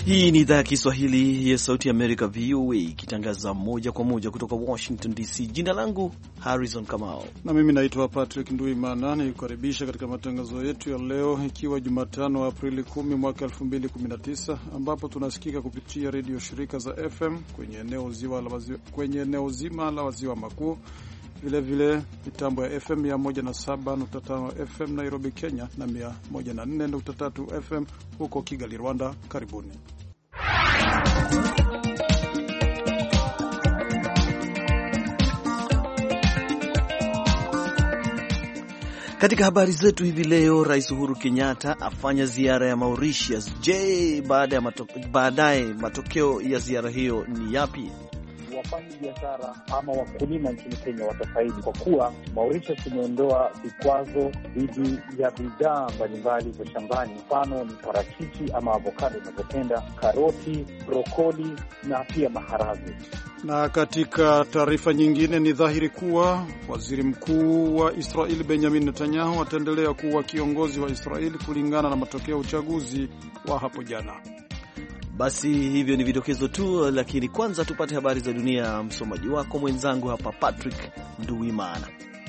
Hii ni idhaa ya Kiswahili ya Sauti ya Amerika, VOA, ikitangaza moja kwa moja kutoka Washington DC. Jina langu Harrison Kamau na mimi naitwa Patrick Nduimana, nikukaribisha katika matangazo yetu ya leo, ikiwa Jumatano Aprili 10 mwaka 2019, ambapo tunasikika kupitia redio shirika za FM kwenye eneo zima la Maziwa Makuu, vilevile mitambo ya FM 107.5 FM Nairobi, Kenya, na 104.3 FM huko Kigali, Rwanda. Karibuni. Katika habari zetu hivi leo, Rais Uhuru Kenyatta afanya ziara ya Mauritius. Je, baadaye matokeo ya ziara hiyo ni yapi? Wafanyi biashara ama wakulima nchini Kenya watafaidi kwa kuwa Mauritius imeondoa vikwazo dhidi ya bidhaa mbalimbali za shambani. Mfano ni parachichi ama avocado inavyopenda, karoti, brokoli na pia maharagwe. Na katika taarifa nyingine, ni dhahiri kuwa waziri mkuu wa Israeli Benjamin Netanyahu ataendelea kuwa kiongozi wa Israeli kulingana na matokeo ya uchaguzi wa hapo jana. Basi hivyo ni vidokezo tu, lakini kwanza tupate habari za dunia. Msomaji wako mwenzangu hapa Patrick Nduwimana.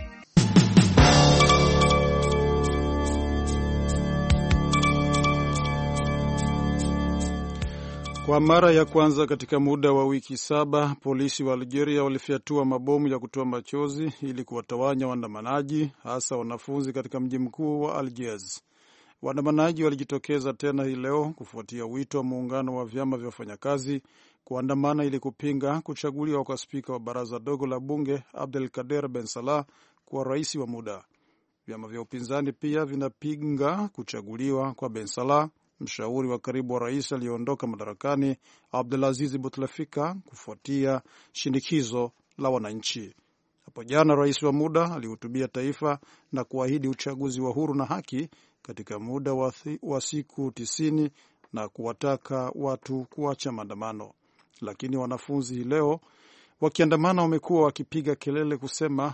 Kwa mara ya kwanza katika muda wa wiki 7, polisi wa Algeria walifyatua mabomu ya kutoa machozi ili kuwatawanya waandamanaji, hasa wanafunzi katika mji mkuu wa Algiers. Waandamanaji walijitokeza tena hii leo kufuatia wito wa muungano wa vyama vya wafanyakazi kuandamana ili kupinga kuchaguliwa kwa spika wa baraza dogo la bunge Abdelkader Ben Salah kuwa rais wa muda. Vyama vya upinzani pia vinapinga kuchaguliwa kwa Ben Salah, mshauri wa karibu wa rais aliyeondoka madarakani Abdelaziz Bouteflika, kufuatia shinikizo la wananchi. Hapo jana rais wa muda alihutubia taifa na kuahidi uchaguzi wa huru na haki katika muda wa siku 90 na kuwataka watu kuacha maandamano. Lakini wanafunzi hii leo wakiandamana wamekuwa wakipiga kelele kusema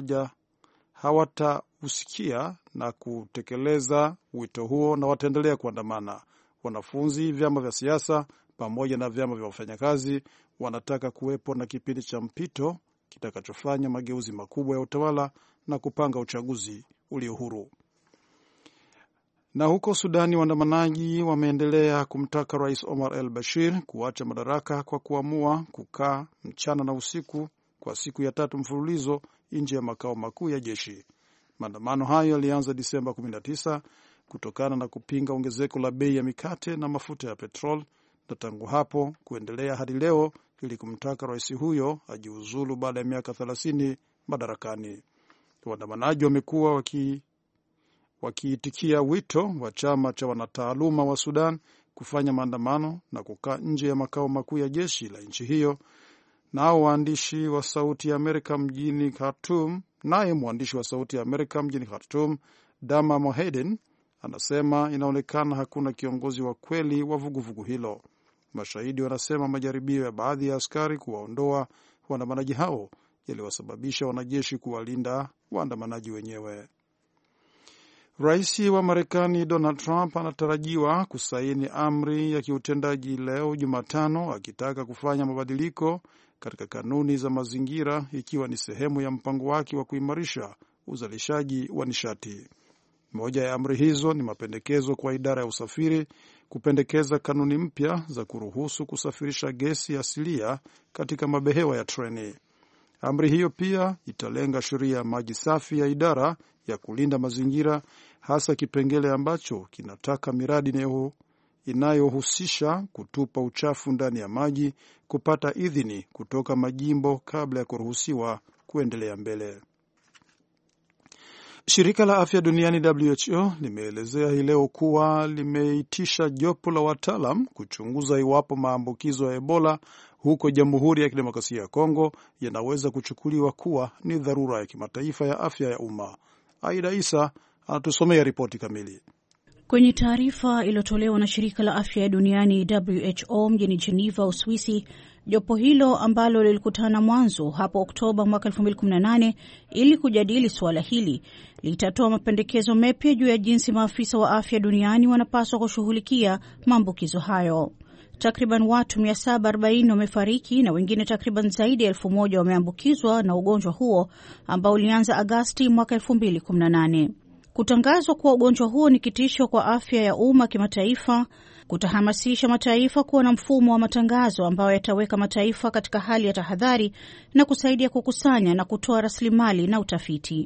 hawatausikia na kutekeleza wito huo na wataendelea kuandamana. Wanafunzi, vyama vya siasa pamoja na vyama vya wafanyakazi wanataka kuwepo na kipindi cha mpito kitakachofanya mageuzi makubwa ya utawala na kupanga uchaguzi ulio huru. Na huko Sudani, waandamanaji wameendelea kumtaka Rais Omar al-Bashir kuacha madaraka kwa kuamua kukaa mchana na usiku kwa siku ya 3 mfululizo nje ya makao makuu ya jeshi. Maandamano hayo yalianza Disemba 19 kutokana na kupinga ongezeko la bei ya mikate na mafuta ya petrol, na tangu hapo kuendelea hadi leo ili kumtaka rais huyo ajiuzulu baada ya miaka 30 madarakani. Waandamanaji wamekuwa wakiitikia wito wa chama cha wanataaluma wa Sudan kufanya maandamano na kukaa nje ya makao makuu ya jeshi la nchi hiyo. Nao mwandishi wa Sauti ya Amerika mjini Khartoum, Dama Mohedin, anasema inaonekana hakuna kiongozi wa kweli wa vuguvugu hilo. Mashahidi wanasema majaribio ya baadhi ya askari kuwaondoa waandamanaji hao yaliwasababisha wanajeshi kuwalinda waandamanaji wenyewe. Rais wa Marekani Donald Trump anatarajiwa kusaini amri ya kiutendaji leo Jumatano, akitaka kufanya mabadiliko katika kanuni za mazingira, ikiwa ni sehemu ya mpango wake wa kuimarisha uzalishaji wa nishati. Moja ya amri hizo ni mapendekezo kwa idara ya usafiri kupendekeza kanuni mpya za kuruhusu kusafirisha gesi asilia katika mabehewa ya treni. Amri hiyo pia italenga sheria ya maji safi ya idara ya kulinda mazingira, hasa kipengele ambacho kinataka miradi inayohusisha kutupa uchafu ndani ya maji kupata idhini kutoka majimbo kabla ya kuruhusiwa kuendelea mbele. Shirika la Afya Duniani WHO limeelezea hii leo kuwa limeitisha jopo la wataalam kuchunguza iwapo maambukizo ya Ebola huko Jamhuri ya Kidemokrasia ya Kongo yanaweza kuchukuliwa kuwa ni dharura ya kimataifa ya afya ya umma. Aida Isa anatusomea ripoti kamili. Kwenye taarifa iliyotolewa na shirika la afya duniani WHO mjini Geneva, Uswisi, jopo hilo ambalo lilikutana mwanzo hapo Oktoba mwaka 2018 ili kujadili suala hili litatoa mapendekezo mapya juu ya jinsi maafisa wa afya duniani wanapaswa kushughulikia maambukizo hayo. Takriban watu 740 wamefariki na wengine takriban zaidi ya 1,000 wameambukizwa na ugonjwa huo ambao ulianza Agosti mwaka 2018. Kutangazwa kuwa ugonjwa huo ni kitisho kwa afya ya umma kimataifa kutahamasisha mataifa kuwa na mfumo wa matangazo ambao yataweka mataifa katika hali ya tahadhari na kusaidia kukusanya na kutoa rasilimali na utafiti.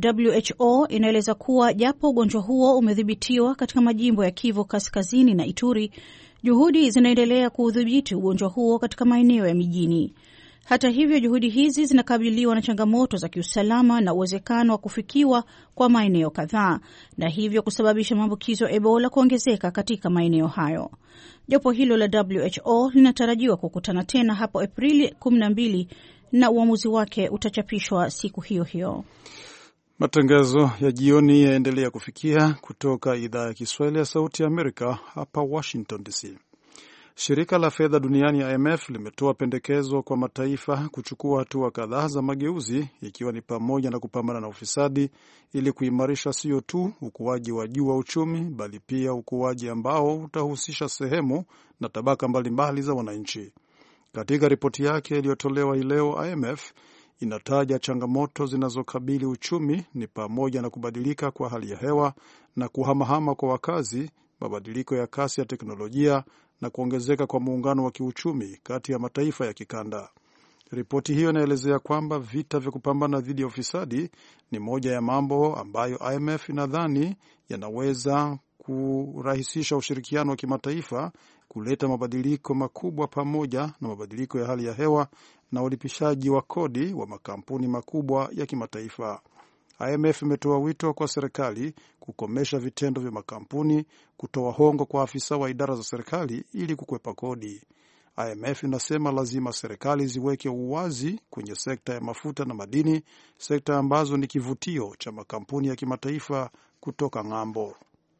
WHO inaeleza kuwa japo ugonjwa huo umedhibitiwa katika majimbo ya Kivu Kaskazini na Ituri, juhudi zinaendelea kuudhibiti ugonjwa huo katika maeneo ya mijini. Hata hivyo, juhudi hizi zinakabiliwa na changamoto za kiusalama na uwezekano wa kufikiwa kwa maeneo kadhaa, na hivyo kusababisha maambukizo ya Ebola kuongezeka katika maeneo hayo. Jopo hilo la WHO linatarajiwa kukutana tena hapo Aprili 12 na uamuzi wake utachapishwa siku hiyo hiyo. Matangazo ya jioni yaendelea kufikia kutoka idhaa ya Kiswahili ya Sauti ya Amerika hapa Washington DC. Shirika la fedha duniani IMF limetoa pendekezo kwa mataifa kuchukua hatua kadhaa za mageuzi, ikiwa ni pamoja na kupambana na ufisadi ili kuimarisha sio tu ukuaji wa juu wa uchumi, bali pia ukuaji ambao utahusisha sehemu na tabaka mbalimbali za wananchi. Katika ripoti yake iliyotolewa hii leo, IMF inataja changamoto zinazokabili uchumi ni pamoja na kubadilika kwa hali ya hewa na kuhamahama kwa wakazi, mabadiliko ya kasi ya teknolojia na kuongezeka kwa muungano wa kiuchumi kati ya mataifa ya kikanda. Ripoti hiyo inaelezea kwamba vita vya kupambana dhidi ya ufisadi ni moja ya mambo ambayo IMF inadhani yanaweza kurahisisha ushirikiano wa kimataifa, kuleta mabadiliko makubwa pamoja na mabadiliko ya hali ya hewa na ulipishaji wa kodi wa makampuni makubwa ya kimataifa. IMF imetoa wito kwa serikali kukomesha vitendo vya makampuni kutoa hongo kwa afisa wa idara za serikali ili kukwepa kodi. IMF inasema lazima serikali ziweke uwazi kwenye sekta ya mafuta na madini, sekta ambazo ni kivutio cha makampuni ya kimataifa kutoka ng'ambo.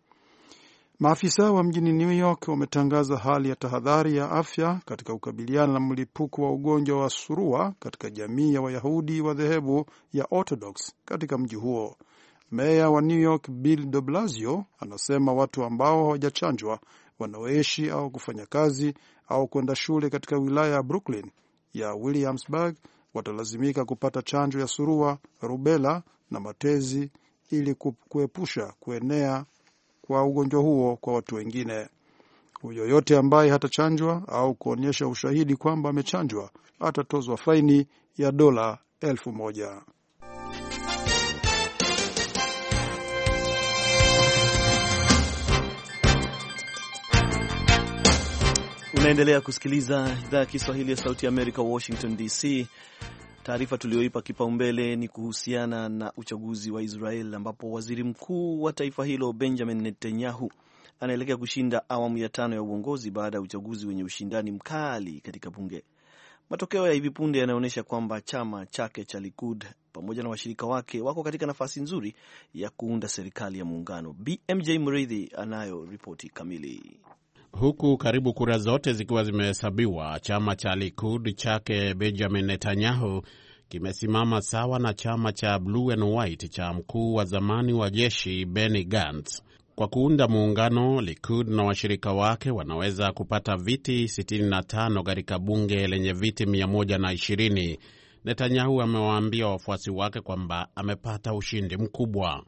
Maafisa wa mjini New York wametangaza hali ya tahadhari ya afya katika kukabiliana na mlipuko wa ugonjwa wa surua katika jamii ya Wayahudi wa dhehebu ya Orthodox katika mji huo. Meya wa New York Bill de Blasio anasema watu ambao hawajachanjwa wanaoishi au kufanya kazi au kwenda shule katika wilaya ya Brooklyn ya Williamsburg watalazimika kupata chanjo ya surua, rubela na matezi ili kuepusha kuenea kwa ugonjwa huo kwa watu wengine. Yoyote ambaye hatachanjwa au kuonyesha ushahidi kwamba amechanjwa atatozwa faini ya dola 1,000. Unaendelea kusikiliza idhaa ya Kiswahili ya Sauti ya Amerika, Washington DC. Taarifa tulioipa kipaumbele ni kuhusiana na uchaguzi wa Israel, ambapo waziri mkuu wa taifa hilo Benjamin Netanyahu anaelekea kushinda awamu ya 5 ya uongozi baada ya uchaguzi wenye ushindani mkali katika bunge. Matokeo ya hivi punde yanaonyesha kwamba chama chake cha Likud pamoja na washirika wake wako katika nafasi nzuri ya kuunda serikali ya muungano. BMJ Murithi anayo ripoti kamili. Huku karibu kura zote zikiwa zimehesabiwa, chama cha Likud chake Benjamin Netanyahu kimesimama sawa na chama cha Blue and White cha mkuu wa zamani wa jeshi Benny Gantz. Kwa kuunda muungano, Likud na washirika wake wanaweza kupata viti 65 katika bunge lenye viti 120. Netanyahu amewaambia wafuasi wake kwamba amepata ushindi mkubwa.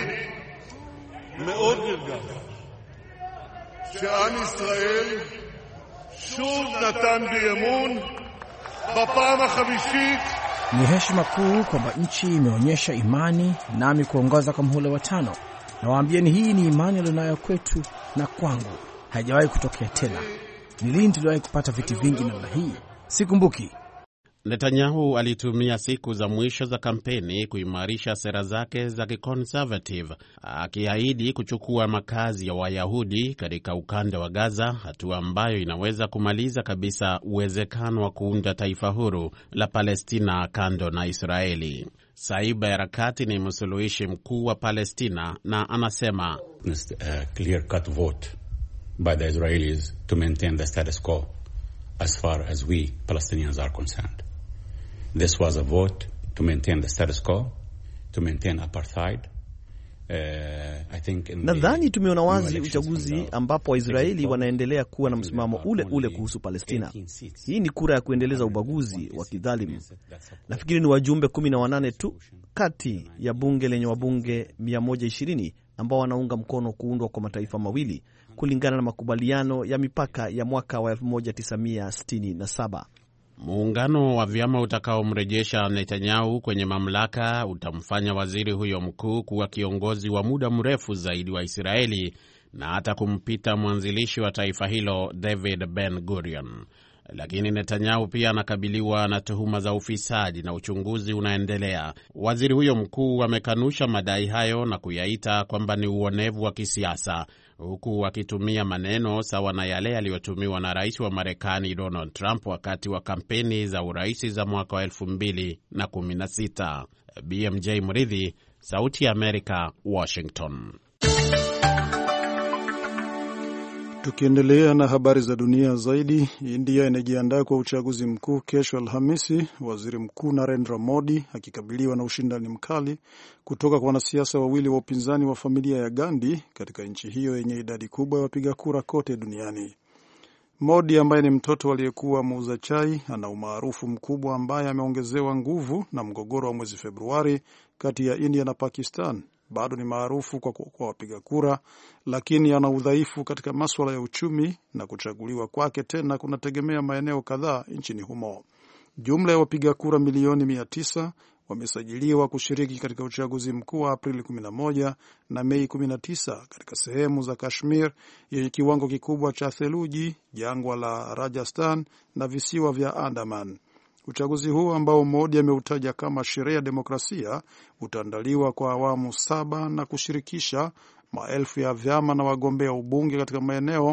שעם ישראל שוב נתן בי אמון בפעם החמישית. Ni heshima kuu kwamba nchi imeonyesha imani nami kuongoza kwa muhula wa 5. Na waambieni, hii ni imani alionayo kwetu na kwangu. Haijawahi kutokea tena. Ni lini tuliwahi kupata viti vingi namna hii? Sikumbuki. Netanyahu alitumia siku za mwisho za kampeni kuimarisha sera zake za kiconservative, akiahidi kuchukua makazi ya Wayahudi katika ukanda wa Gaza, hatua ambayo inaweza kumaliza kabisa uwezekano wa kuunda taifa huru la Palestina kando na Israeli. Saib Erekat ni msuluhishi mkuu wa Palestina na anasema clear cut vote by the Israelis to maintain the status quo as far as we Palestinians are concerned. This was a vote to maintain the status quo, to maintain apartheid, Nadhani tumeona wazi uchaguzi ambapo Waisraeli wanaendelea kuwa na msimamo ule ule kuhusu Palestina. Hii ni kura ya kuendeleza ubaguzi wa kidhalimu. Nafikiri ni wajumbe 18 tu kati ya bunge lenye wabunge 120 ambao wanaunga mkono kuundwa kwa mataifa mawili kulingana na makubaliano ya mipaka ya mwaka wa 1967. Muungano wa vyama utakaomrejesha Netanyahu kwenye mamlaka utamfanya waziri huyo mkuu kuwa kiongozi wa muda mrefu zaidi wa Israeli na hata kumpita mwanzilishi wa taifa hilo David Ben-Gurion. Lakini Netanyahu pia anakabiliwa na tuhuma za ufisadi na uchunguzi unaendelea. Waziri huyo mkuu amekanusha madai hayo na kuyaita kwamba ni uonevu wa kisiasa, huku akitumia maneno sawa na yale yaliyotumiwa na rais wa Marekani Donald Trump wakati wa kampeni za urais za mwaka wa 2016. BMJ Mridhi, Sauti ya Amerika, Washington. Tukiendelea na habari za dunia zaidi, India inajiandaa kwa uchaguzi mkuu kesho Alhamisi, waziri mkuu Narendra Modi akikabiliwa na ushindani mkali kutoka kwa wanasiasa wawili wa upinzani wa familia ya Gandhi katika nchi hiyo yenye idadi kubwa ya wapiga kura kote duniani. Modi ambaye ni mtoto aliyekuwa muuza chai ana umaarufu mkubwa ambaye ameongezewa nguvu na mgogoro wa mwezi Februari kati ya India na Pakistan. Bado ni maarufu kwa wapiga kura, lakini ana udhaifu katika masuala ya uchumi na kuchaguliwa kwake tena kunategemea maeneo kadhaa nchini humo. Jumla ya wapiga kura milioni 900 wamesajiliwa kushiriki katika uchaguzi mkuu wa Aprili 11 na Mei 19 katika sehemu za Kashmir yenye kiwango kikubwa cha theluji, jangwa la Rajasthan na visiwa vya Andaman. Uchaguzi huu ambao Modi ameutaja kama sherehe ya demokrasia utaandaliwa kwa awamu 7 na kushirikisha maelfu ya vyama na wagombea ubunge katika maeneo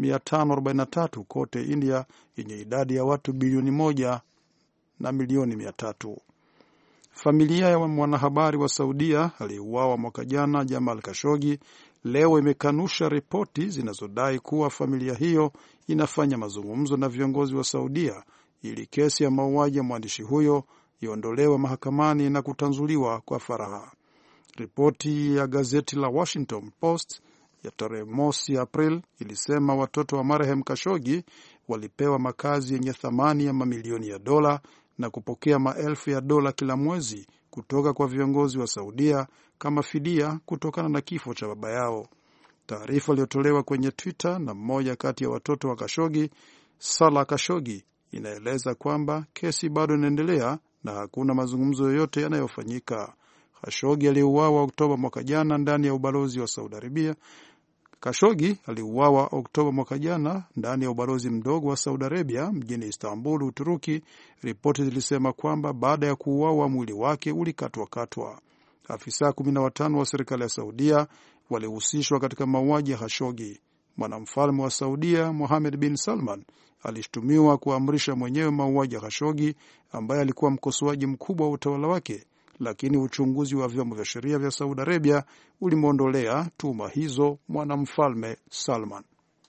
543 kote India yenye idadi ya watu bilioni 1 na milioni 300. Familia ya mwanahabari wa Saudia aliyeuawa mwaka jana Jamal Khashoggi leo imekanusha ripoti zinazodai kuwa familia hiyo inafanya mazungumzo na viongozi wa Saudia ili kesi ya mauaji ya mwandishi huyo iondolewe mahakamani na kutanzuliwa kwa faragha. Ripoti ya gazeti la Washington Post ya tarehe mosi April ilisema watoto wa marehemu Khashoggi walipewa makazi yenye thamani ya mamilioni ya dola na kupokea maelfu ya dola kila mwezi kutoka kwa viongozi wa Saudia kama fidia kutokana na kifo cha baba yao. Taarifa iliyotolewa kwenye Twitter na mmoja kati ya watoto wa Khashoggi, Salah Khashoggi, inaeleza kwamba kesi bado inaendelea na hakuna mazungumzo yoyote yanayofanyika. Khashoggi aliuawa Oktoba mwaka jana ndani ya ubalozi wa Saudi Arabia. Khashoggi aliuawa Oktoba mwaka jana ndani ya ubalozi mdogo wa Saudi Arabia mjini Istanbul, Uturuki. Ripoti zilisema kwamba baada ya kuuawa mwili wake ulikatwa-katwa. Afisa 15 wa serikali ya Saudia walihusishwa katika mauaji ya Khashoggi. Mwanamfalme wa Saudia Mohammed bin Salman alishtumiwa kuamrisha mwenyewe mauaji ya Khashoggi ambaye alikuwa mkosoaji mkubwa wa utawala wake, lakini uchunguzi wa vyombo vya sheria vya Saudi Arabia ulimwondolea tuhuma hizo mwanamfalme Salman.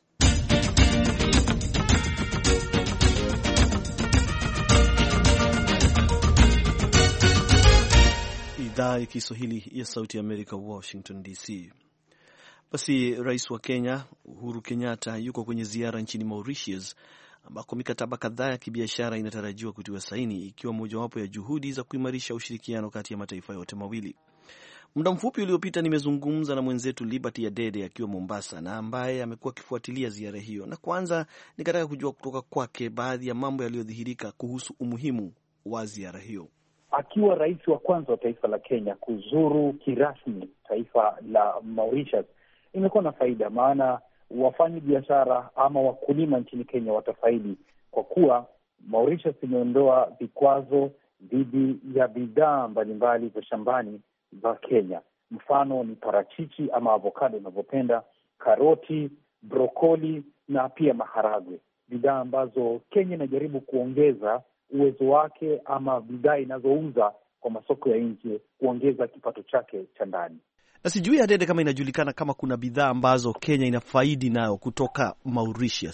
Idhaa ya Kiswahili ya Sauti ya Amerika, Washington DC. Basi rais wa Kenya Uhuru Kenyatta yuko kwenye ziara nchini Mauritius ambako mikataba kadhaa ya kibiashara inatarajiwa kutiwa saini, ikiwa mojawapo ya juhudi za kuimarisha ushirikiano kati ya mataifa yote mawili. Muda mfupi uliopita nimezungumza na mwenzetu Liberty Adede akiwa Mombasa na ambaye amekuwa akifuatilia ziara hiyo, na kwanza nikataka kujua kutoka kwake baadhi ya mambo yaliyodhihirika kuhusu umuhimu wa ziara hiyo. Akiwa rais wa kwanza wa taifa la Kenya kuzuru kirasmi taifa la Mauritius, imekuwa na faida, maana wafanyi biashara ama wakulima nchini Kenya watafaidi kwa kuwa Mauritius imeondoa vikwazo dhidi ya bidhaa mbalimbali za shambani za Kenya. Mfano ni parachichi ama avocado unavyopenda, karoti, brokoli na pia maharagwe, bidhaa ambazo Kenya inajaribu kuongeza uwezo wake ama bidhaa inazouza kwa masoko ya nje, kuongeza kipato chake cha ndani. Na sijui Adede kama inajulikana kama kuna bidhaa ambazo Kenya inafaidi nayo kutoka Mauritius.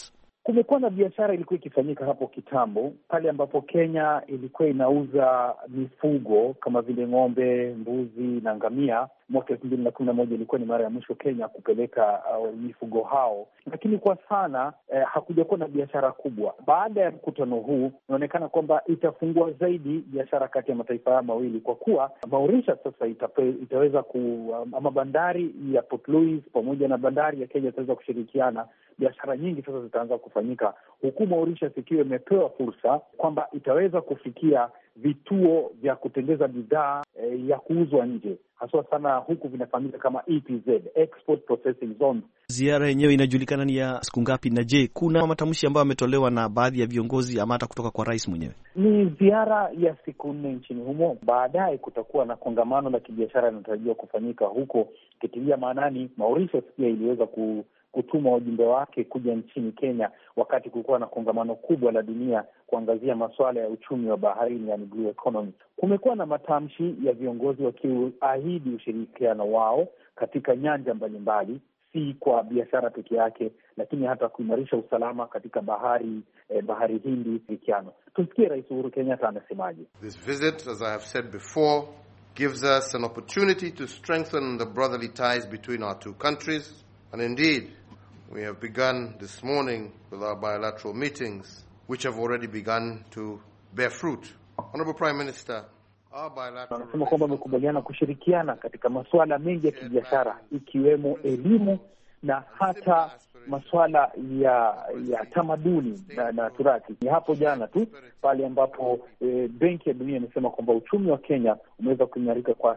Kumekuwa na biashara ilikuwa ikifanyika hapo kitambo, pale ambapo Kenya ilikuwa inauza mifugo kama vile ng'ombe, mbuzi na ngamia. Mwaka 2011 ilikuwa ni mara ya mwisho Kenya kupeleka mifugo hao, lakini kwa sana hakujakuwa na biashara kubwa. Baada ya mkutano huu, inaonekana kwamba itafungua zaidi biashara kati ya mataifa haya mawili, kwa kuwa Mauritius sasa itaweza ama bandari ya Port Louis pamoja na bandari ya Kenya itaweza kushirikiana. Biashara nyingi sasa zitaanza kufanyika, huku Mauritius ikiwa imepewa fursa kwamba itaweza kufikia vituo vya kutengeza bidhaa ya kuuzwa nje, haswa sana huku vinafahamika kama EPZ, Export Processing Zones. Ziara yenyewe inajulikana ni ya siku ngapi, na je, kuna matamshi ambayo yametolewa na baadhi ya viongozi ama hata kutoka kwa rais mwenyewe? Ni ziara ya siku 4 nchini humo. Baadaye kutakuwa na kongamano la kibiashara linatarajiwa kufanyika huko, kitilia maanani Mauritius pia iliweza kutuma wajumbe wake kuja nchini Kenya wakati kulikuwa na kongamano kubwa la dunia kuangazia masuala ya uchumi wa baharini, yani blue economy. Kumekuwa na matamshi ya viongozi wakiahidi ushirikiano wao katika nyanja mbalimbali, si kwa biashara peke yake, lakini hata kuimarisha usalama katika bahari Hindi vikiano. Tusikie Rais Uhuru Kenyatta anasemaje. This visit, as I have said before, gives us an opportunity to strengthen the brotherly ties between our two countries. And indeed, we have begun this morning with our bilateral meetings, which have already begun to bear fruit. Honorable Prime Minister, our bilateral... Anasema kwamba wamekubaliana kushirikiana katika masuala mengi ya kibiashara, ikiwemo elimu na hata masuala ya tamaduni na turathi. Ni hapo jana tu pale ambapo Benki ya Dunia imesema kwamba uchumi wa Kenya umeweza kuimarika kwa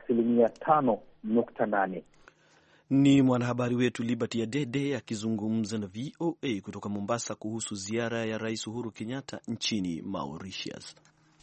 5.8%. Ni mwanahabari wetu Liberty Adede akizungumza na VOA kutoka Mombasa kuhusu ziara ya Rais Uhuru Kenyatta nchini Mauritius.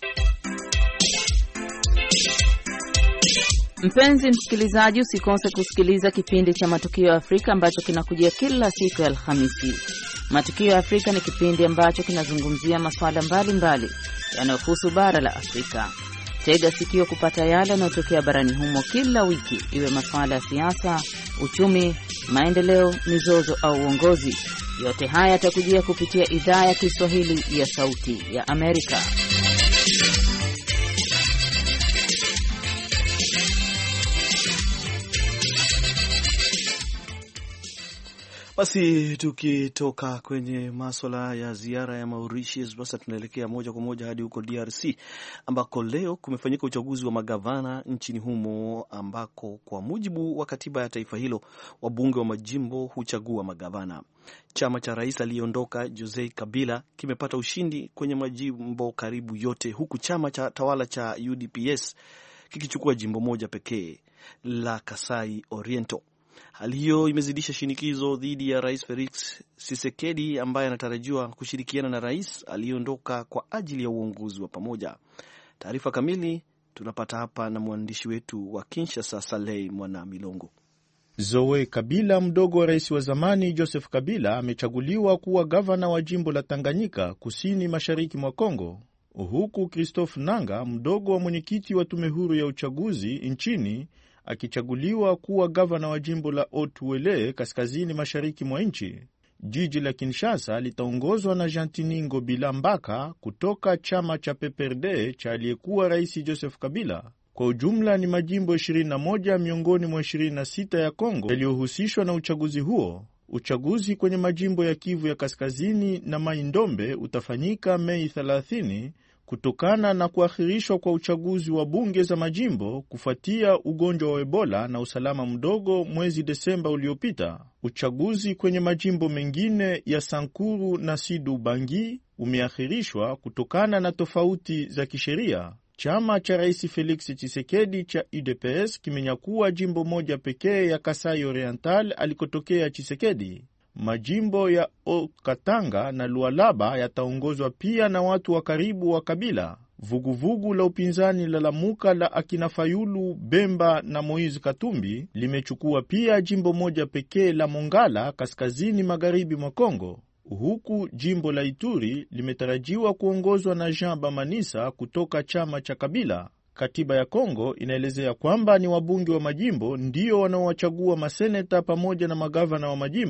Mpenzi msikilizaji, usikose kusikiliza kipindi cha Matukio ya Afrika ambacho kinakujia kila siku ya Alhamisi. Matukio ya Afrika ni kipindi ambacho kinazungumzia masuala mbalimbali yanayohusu bara la Afrika. Tega sikio kupata yale yanayotokea barani humo kila wiki, iwe masuala ya siasa, uchumi, maendeleo, mizozo au uongozi. Yote haya yatakujia kupitia idhaa ya Kiswahili ya Sauti ya Amerika. Basi tukitoka kwenye masuala ya ziara ya Mauritius, basi tunaelekea moja kwa moja hadi huko DRC ambako leo kumefanyika uchaguzi wa magavana nchini humo, ambako kwa mujibu wa katiba ya taifa hilo wabunge wa majimbo huchagua magavana. Chama cha rais aliyeondoka Joseph Kabila kimepata ushindi kwenye majimbo karibu yote, huku chama cha tawala cha UDPS kikichukua jimbo moja pekee la Kasai Oriental. Hali hiyo imezidisha shinikizo dhidi ya Rais Felix Tshisekedi ambaye anatarajiwa kushirikiana na rais aliyeondoka kwa ajili ya uongozi wa pamoja. Taarifa kamili tunapata hapa na mwandishi wetu wa Kinshasa, Saleh Mwana Milongo. Zoe Kabila, mdogo wa rais wa zamani Joseph Kabila, amechaguliwa kuwa gavana wa jimbo la Tanganyika kusini mashariki mwa Kongo, huku Christophe Nanga, mdogo wa mwenyekiti wa tume huru ya uchaguzi nchini, akichaguliwa kuwa gavana wa jimbo la Haut-Uele kaskazini mashariki mwa nchi. Jiji la Kinshasa litaongozwa na Jantiningo Bilambaka kutoka chama cha PPRD cha aliyekuwa rais Joseph Kabila. Kwa ujumla ni majimbo 21 miongoni mwa 26 ya Kongo yaliyohusishwa na uchaguzi huo. Uchaguzi kwenye majimbo ya Kivu ya kaskazini na Mai-Ndombe utafanyika Mei 30 kutokana na kuahirishwa kwa uchaguzi wa bunge za majimbo kufuatia ugonjwa wa Ebola na usalama mdogo mwezi Desemba uliopita. Uchaguzi kwenye majimbo mengine ya Sankuru na Sidu Bangi umeahirishwa kutokana na tofauti za kisheria. Chama cha Rais Felix Tshisekedi cha UDPS kimenyakua jimbo moja pekee ya Kasai Oriental alikotokea Tshisekedi. Majimbo ya Okatanga na Lualaba yataongozwa pia na watu wa karibu wa Kabila. Vuguvugu la upinzani la Lamuka la akina Fayulu Bemba na Moise Katumbi limechukua pia jimbo moja pekee la Mongala kaskazini magharibi mwa Kongo, huku jimbo la Ituri limetarajiwa kuongozwa na Jean Bamanisa kutoka chama cha Kabila. Katiba ya Kongo inaelezea kwamba ni wabunge wa majimbo ndio wanaowachagua maseneta pamoja na magavana wa majimbo.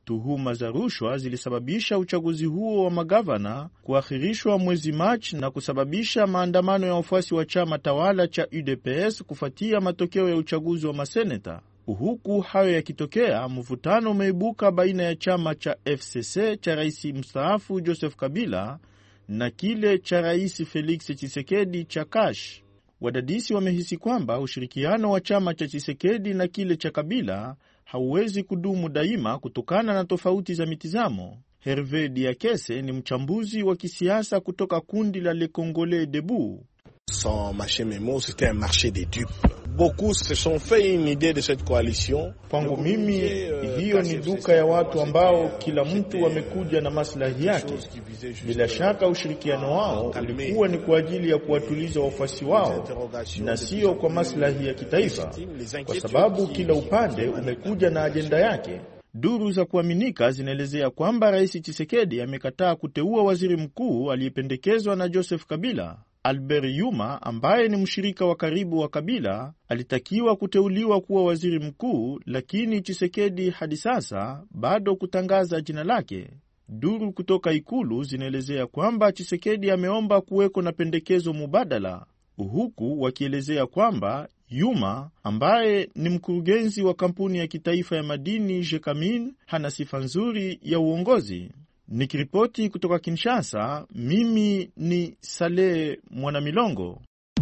Tuhuma za rushwa zilisababisha uchaguzi huo wa magavana kuahirishwa mwezi Machi na kusababisha maandamano ya wafuasi wa chama tawala cha UDPS kufuatia matokeo ya uchaguzi wa maseneta. Huku hayo yakitokea, mvutano umeibuka baina ya chama cha FCC cha rais mstaafu Joseph Kabila na kile cha rais Felix Tshisekedi cha Kash. Wadadisi wamehisi kwamba ushirikiano wa chama cha Tshisekedi na kile cha Kabila hauwezi kudumu daima kutokana na tofauti za mitizamo. Hervé Diakese ni mchambuzi wa kisiasa kutoka kundi la Le Congolais Debout. Sans marché Memo, c'était un marché des dupes. Beaucoup se sont fait une idée de cette coalition. Kwangu mimi, hiyo ni duka ya watu ambao kila mtu amekuja na maslahi yake. Bila shaka ushirikiano wao ulikuwa ni kwa ajili ya kuwatuliza wafuasi wao na sio kwa maslahi ya kitaifa, kwa sababu kila upande umekuja na ajenda yake. Duru za kuaminika zinaelezea kwamba Rais Tshisekedi amekataa kuteua waziri mkuu aliyependekezwa na Joseph Kabila. Albert Yuma, ambaye ni mshirika wa karibu wa Kabila, alitakiwa kuteuliwa kuwa waziri mkuu, lakini Tshisekedi hadi sasa bado kutangaza jina lake. Duru kutoka ikulu zinaelezea kwamba Tshisekedi ameomba kuweko na pendekezo mubadala, huku wakielezea kwamba Yuma, ambaye ni mkurugenzi wa kampuni ya kitaifa ya madini Jekamin, hana sifa nzuri ya uongozi. Nikiripoti kutoka Kinshasa, mimi ni Saleh Mwanamilongo.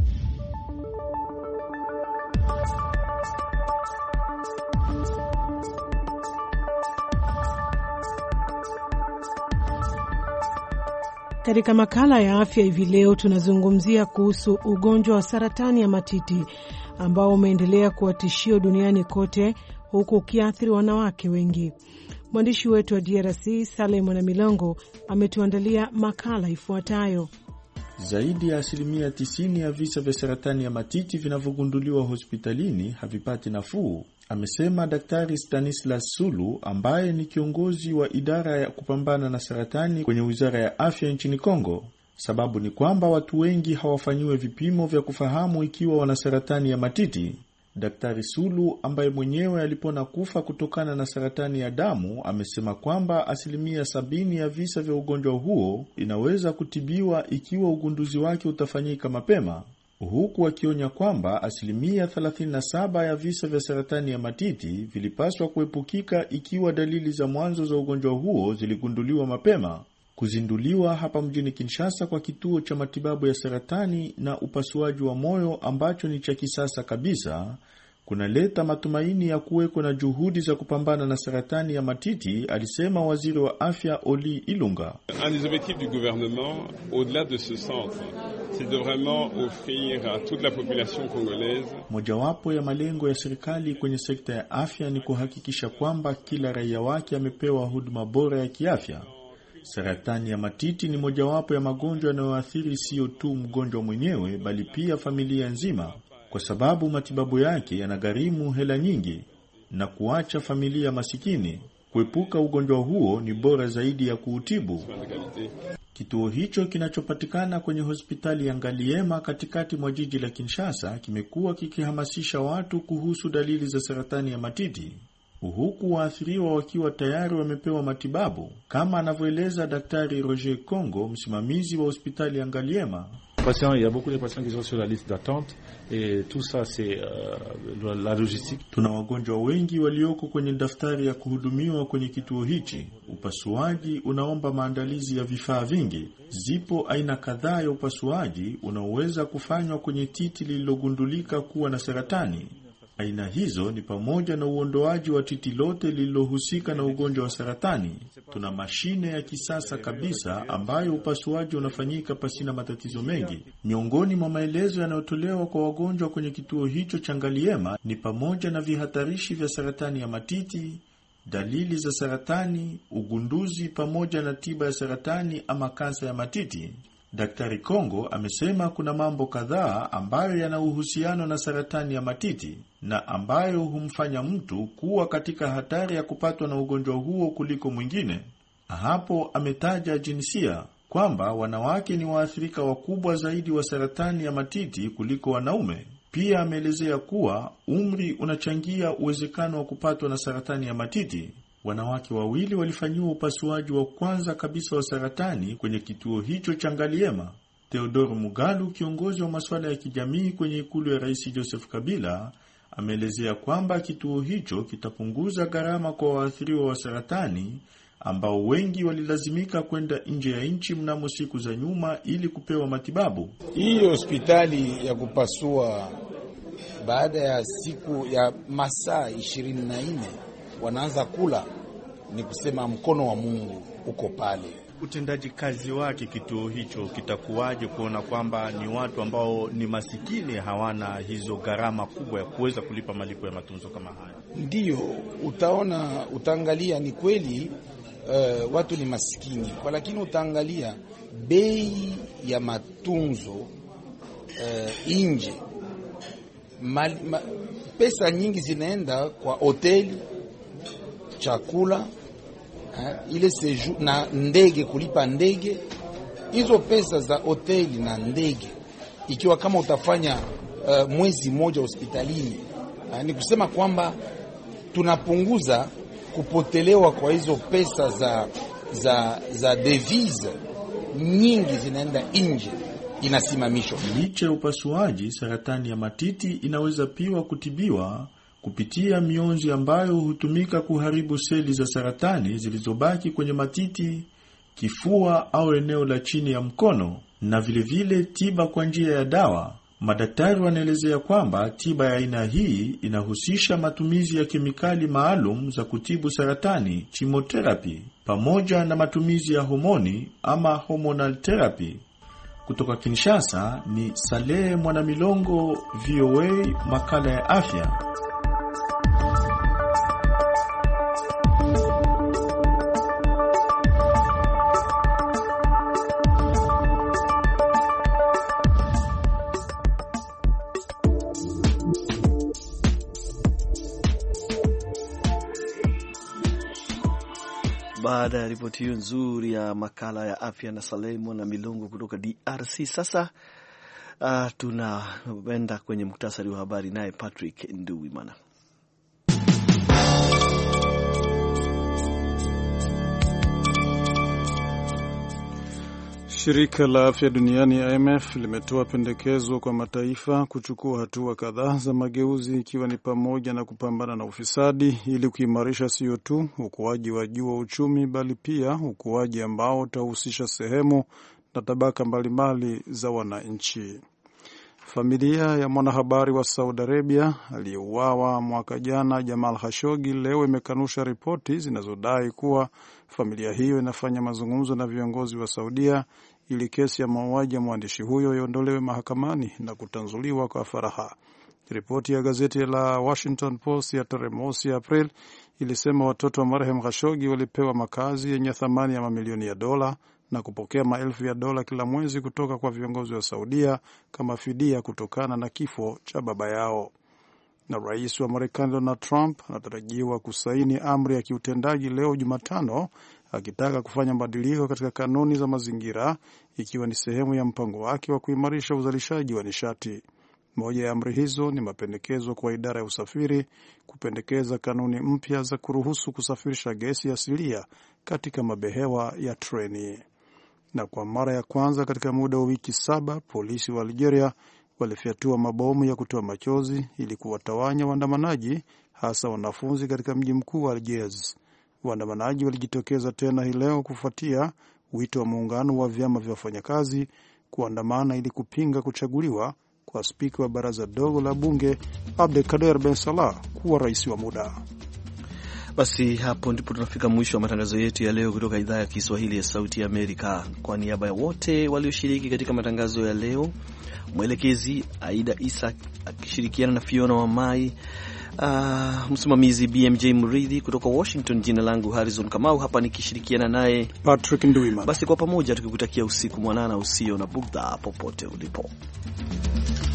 Katika makala ya afya hivi leo tunazungumzia kuhusu ugonjwa wa saratani ya matiti ambao umeendelea kuwa tishio duniani kote, huku ukiathiri wanawake wengi. Mwandishi wetu wa DRC Saleh Mwanamilongo ametuandalia makala ifuatayo. Zaidi ya 90% ya visa vya saratani ya matiti vinavyogunduliwa hospitalini havipati nafuu, amesema Daktari Stanislas Sulu, ambaye ni kiongozi wa idara ya kupambana na saratani kwenye Wizara ya Afya nchini Kongo. Sababu ni kwamba watu wengi hawafanyiwe vipimo vya kufahamu ikiwa wana saratani ya matiti. Daktari Sulu, ambaye mwenyewe alipona kufa kutokana na saratani ya damu, amesema kwamba 70% ya visa vya ugonjwa huo inaweza kutibiwa ikiwa ugunduzi wake utafanyika mapema, huku akionya kwamba 37% ya visa vya saratani ya matiti vilipaswa kuepukika ikiwa dalili za mwanzo za ugonjwa huo ziligunduliwa mapema. Kuzinduliwa hapa mjini Kinshasa kwa kituo cha matibabu ya saratani na upasuaji wa moyo ambacho ni cha kisasa kabisa kunaleta matumaini ya kuweko na juhudi za kupambana na saratani ya matiti, alisema waziri wa afya Oli Ilunga. Un des objectifs du gouvernement, au-delà de ce centre, c'est de vraiment offrir à toute la population congolaise. Mojawapo ya malengo ya serikali kwenye sekta ya afya ni kuhakikisha kwamba kila raia wake amepewa huduma bora ya kiafya. Saratani ya matiti ni mojawapo ya magonjwa yanayoathiri sio tu mgonjwa mwenyewe bali pia familia nzima, kwa sababu matibabu yake yanagharimu hela nyingi na kuacha familia masikini. Kuepuka ugonjwa huo ni bora zaidi ya kuutibu. Kituo hicho kinachopatikana kwenye hospitali ya Ngaliema katikati mwa jiji la Kinshasa kimekuwa kikihamasisha watu kuhusu dalili za saratani ya matiti, huku waathiriwa wakiwa tayari wamepewa matibabu, kama anavyoeleza Daktari Roger Congo, msimamizi wa hospitali ya Ngaliema. Il y a beaucoup de patients qui sont sur la liste d'attente et tout ça c'est la logistique. Tuna wagonjwa wengi walioko kwenye daftari ya kuhudumiwa kwenye kituo hichi. Upasuaji unaomba maandalizi ya vifaa vingi. Zipo aina kadhaa ya upasuaji unaoweza kufanywa kwenye titi lililogundulika kuwa na saratani. Aina hizo ni pamoja na uondoaji wa titi lote lililohusika na ugonjwa wa saratani. Tuna mashine ya kisasa kabisa ambayo upasuaji unafanyika pasina matatizo mengi. Miongoni mwa maelezo yanayotolewa kwa wagonjwa kwenye kituo hicho cha Ngaliema ni pamoja na vihatarishi vya saratani ya matiti, dalili za saratani, ugunduzi pamoja na tiba ya saratani ama kansa ya matiti. Daktari Kongo amesema kuna mambo kadhaa ambayo yana uhusiano na saratani ya matiti na ambayo humfanya mtu kuwa katika hatari ya kupatwa na ugonjwa huo kuliko mwingine. Hapo ametaja jinsia, kwamba wanawake ni waathirika wakubwa zaidi wa saratani ya matiti kuliko wanaume. Pia ameelezea kuwa umri unachangia uwezekano wa kupatwa na saratani ya matiti. Wanawake wawili walifanyiwa upasuaji wa kwanza kabisa wa saratani kwenye kituo hicho cha Ngaliema. Theodoro Mugalu, kiongozi wa masuala ya kijamii kwenye ikulu ya Rais Joseph Kabila, ameelezea kwamba kituo hicho kitapunguza gharama kwa waathiriwa wa saratani ambao wengi walilazimika kwenda nje ya nchi mnamo siku za nyuma ili kupewa matibabu. Hii hospitali ya kupasua baada ya siku ya masaa 24 wanaanza kula, ni kusema mkono wa Mungu uko pale. Utendaji kazi wake kituo hicho kitakuwaje kuona kwamba ni watu ambao ni masikini, hawana hizo gharama kubwa ya kuweza kulipa malipo ya matunzo kama haya? Ndiyo, utaangalia ni kweli watu ni masikini, lakini utaangalia bei ya matunzo nje. Pesa nyingi zinaenda kwa hoteli, chakula, ile sejour na ndege, kulipa ndege. Hizo pesa za hoteli na ndege, ikiwa kama utafanya mwezi mmoja hospitalini, ni kusema kwamba tunapunguza kupotelewa kwa hizo pesa za devise nyingi zinaenda nje, inasimamishwa. Licha ya upasuaji, saratani ya matiti inaweza pia kutibiwa kupitia mionzi ambayo hutumika kuharibu seli za saratani zilizobaki kwenye matiti, kifua au eneo la chini ya mkono, na vilevile tiba kwa njia ya dawa. Madaktari wanaelezea kwamba tiba ya aina hii inahusisha matumizi ya kemikali maalum za kutibu saratani, chemotherapy, pamoja na matumizi ya homoni ama hormonal therapy. Kutoka Kinshasa ni Saleh Mwanamilongo, VOA, makala ya afya. Baada ya ripoti hiyo nzuri ya makala ya afya na Salemo na Milongo kutoka DRC, sasa tunaenda kwenye muktasari wa habari naye Patrick Nduwimana. Shirika la Afya Duniani IMF limetoa pendekezo kwa mataifa kuchukua hatua kadhaa za mageuzi, ikiwa ni pamoja na kupambana na ufisadi ili kuimarisha sio tu ukuaji wa juu wa uchumi, bali pia ukuaji ambao utahusisha sehemu na tabaka mbalimbali za wananchi. Familia ya mwanahabari wa Saudi Arabia aliyeuawa mwaka jana Jamal Khashoggi leo imekanusha ripoti zinazodai kuwa familia hiyo inafanya mazungumzo na viongozi wa Saudia ili kesi ya mauaji ya mwandishi huyo iondolewe mahakamani na kutanzuliwa kwa faraha. Ripoti ya gazeti la Washington Post ya tarehe mosi April ilisema watoto wa marehemu Khashoggi walipewa makazi yenye thamani ya mamilioni ya dola na kupokea maelfu ya dola kila mwezi kutoka kwa viongozi wa Saudia kama fidia kutokana na kifo cha baba yao. Na rais wa Marekani Donald Trump anatarajiwa kusaini amri ya kiutendaji leo Jumatano, akitaka kufanya mabadiliko katika kanuni za mazingira, ikiwa ni sehemu ya mpango wake wa kuimarisha uzalishaji wa nishati. Moja ya amri hizo ni mapendekezo kwa idara ya usafiri kupendekeza kanuni mpya za kuruhusu kusafirisha gesi asilia katika mabehewa ya treni. Na kwa mara ya kwanza katika muda wa wiki 7, polisi wa Algeria walifyatua mabomu ya kutoa machozi ili kuwatawanya waandamanaji, hasa wanafunzi katika mji mkuu wa Algiers. Waandamanaji walijitokeza tena hii leo kufuatia wito wa muungano wa vyama vya wafanyakazi kuandamana ili kupinga kuchaguliwa kwa spika wa baraza dogo la bunge Abdelkader Ben Salah kuwa rais wa muda. Basi hapo ndipo tunafika mwisho wa matangazo yetu ya leo kutoka idhaa ya Kiswahili ya Sauti ya Amerika. Kwa niaba ya wote walioshiriki katika matangazo ya leo, mwelekezi Aida Isa akishirikiana na Fiona Wamai, msimamizi BMJ Muridhi kutoka Washington, jina langu Harrison Kamau, hapa nikishirikiana naye Patrick Nduwimana. Basi kwa pamoja tukikutakia usiku mwanana usio na bugdha popote ulipo.